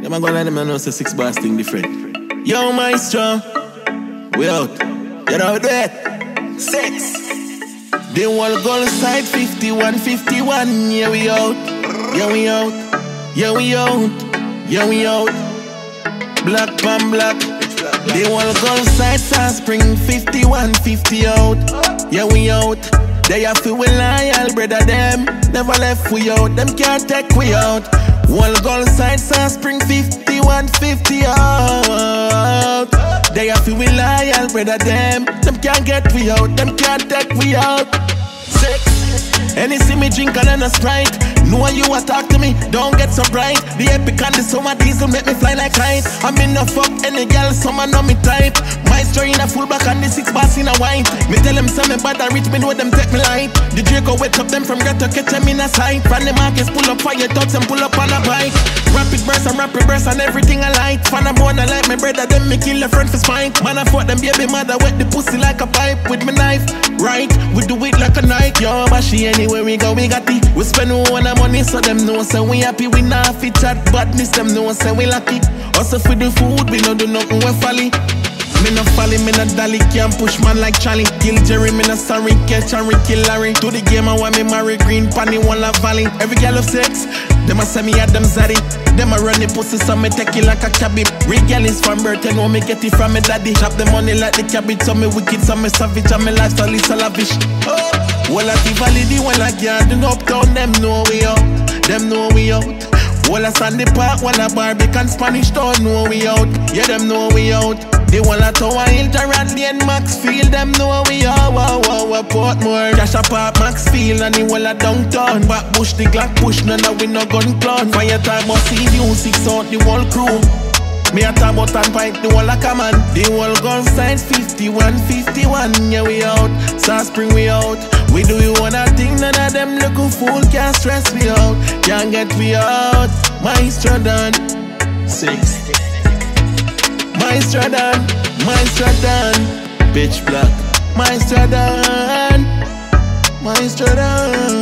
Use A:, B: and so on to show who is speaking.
A: Them a go let them know say 6 bars thing different. Yo, Maestro, we out. You know that? 6. They all go side 51, 51. Yeah, we out. Yeah, we out. Yeah, we out. Yeah, we out. Black pan black. They all go side Spring 51, 50 out. Yeah, we out. They have to loyal, brother. Them never left we out. Them can't take we out. Wall goal side Spring 51, 50 out. They have to loyal, brother. Them can't get we out. Them can't take we out. 6. Any see me drink and a Sprite. Know you a talk to me, don't get so bright. The epic and the summer diesel make me fly like kite. I'm in no fuck any girl, summer know me type. Maestro in a full back and the 6 bars in a white. Me tell them some me bad and rich, me know them take me light. The Draco wet up them from ghetto, catch them in a sight. From the markets pull up fire thugs and pull up on a bike. Rapid burst and everything I like. Fan a born I like my brother, them me kill a friend for spine. Man I fought them baby mother, wet the pussy like a pipe with my knife. Right, we do it like a night. Yo, bashy anywhere we go, we got it. We spend all our money so them know say we happy. We not fit chat badness, them know say we lucky. Also for the food, we no do nothing we folly. Me no folly, me no dolly, can't push man like Charlie. Kill Jerry, me no sorry, catch Harry, kill Larry. To the game I want me marry Green Panny, Walla Valley. Every girl of sex, them a say me Adam Zaddy. Them a run the pussy so me take it like a cabbie. Real girl is from birth and know me get it from me daddy. Chop the money like the cabbage, so me wicked, so me savage, and me lifestyle is so lavish. Well I keep validity when I garden uptown, them know we out. Them know we out. Well I Sandy Park, well I Barbican Spanish Town, know we out. Yeah, them know we out. They want a Tower Hill, Radley and Maxfield, them know we out. Wow, Portmore, Cash Park, Maxfield, and the wall of downtown. Back bush, the Glock push, none of we no gun clown. Fire time, but see you 6 out the whole crew. Me a talk about and pipe the wall a command. The whole gun side 51, 51. Yeah, we out. Spring we out. We do you wanna thing, none of them look fool can't stress me out. Can't get me out. Maestro done. 6. Maestro done. Maestro done. Pitch black. Maestro done. Maestro done.